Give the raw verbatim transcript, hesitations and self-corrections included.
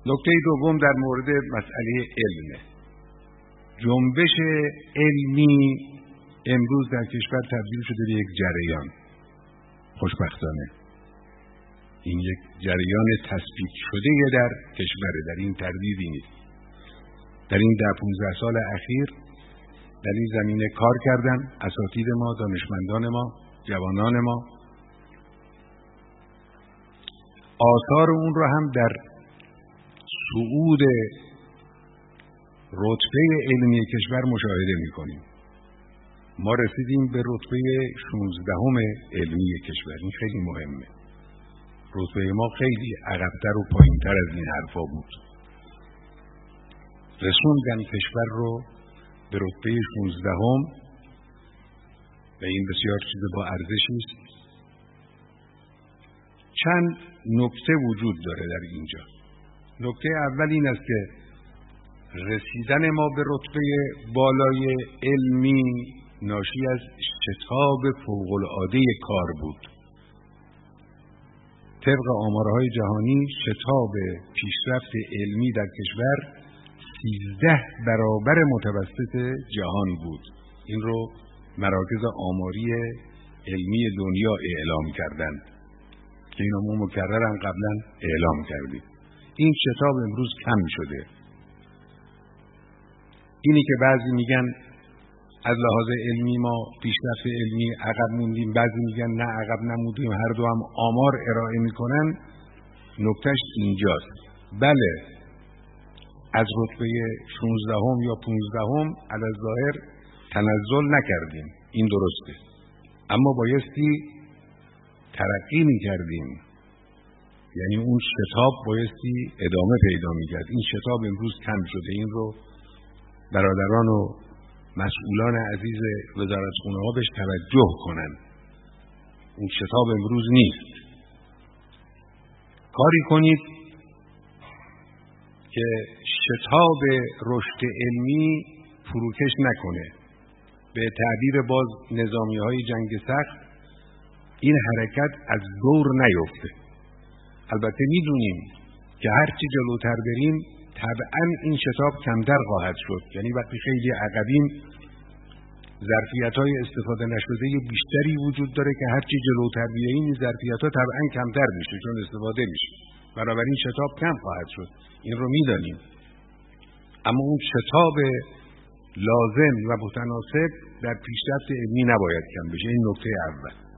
نکته دوم در مورد مسئله علمه. جنبش علمی امروز در کشور تبدیل شده به یک جریان. خوشبختانه این یک جریان تثبیت شده در کشور، در این تردیدی نیست. در این ده پونزده سال اخیر در این زمینه کار کردن اساتید ما، دانشمندان ما، جوانان ما. آثار اون رو هم در صعود رتبه علمی کشور مشاهده می‌کنیم. ما رسیدیم به رتبه شانزدهم علمی کشور. این خیلی مهمه. رتبه ما خیلی عقب‌تر و پایین‌تر از این حرفا بود. رسوندن کشور رو به رتبه شانزدهم و این بسیار چیز با ارزشی است. چند نکته وجود داره در اینجا. نکته اول این است که رسیدن ما به رتبه بالای علمی ناشی از شتاب فوق‌العاده کار بود. طبق آمارهای جهانی شتاب پیشرفت علمی در کشور سیزده برابر متوسط جهان بود. این رو مراکز آماری علمی دنیا اعلام کردند که اینو ما مکررن قبلا اعلام کردیم. این شتاب امروز کم شده. اینی که بعضی میگن از لحاظ علمی ما پیشرفت علمی عقب موندیم، بعضی میگن نه عقب نموندیم، هر دو هم آمار ارائه میکنن. نکتهش اینجاست. بله از رتبه شانزدهم یا پانزدهم علی ظاهر تنزل نکردیم، این درسته، اما بایستی ترقی میکردیم. یعنی اون شتاب بایستی ادامه پیدا میکرد. این شتاب امروز کم شده. این رو برادران و مسئولان عزیز وزارتخونه ها بهش توجه کنن. اون شتاب امروز نیست. کاری کنید که شتاب رشد علمی فروکش نکنه. به تعبیر باز نظامی های جنگ سخت، این حرکت از دور نیفته. البته میدونیم که هرچی جلوتر بریم طبعا این شتاب کمتر خواهد شد. یعنی وقتی خیلی عقبیم ظرفیت‌های استفاده نشده بیشتری وجود داره که هرچی جلوتر بیاییم این ظرفیت‌ها طبعا کمتر میشه چون استفاده میشه. بنابراین شتاب کم خواهد شد. این رو میدانیم. اما اون شتاب لازم و متناسب در پیشرفت علمی نباید کم بشه. این نکته اول.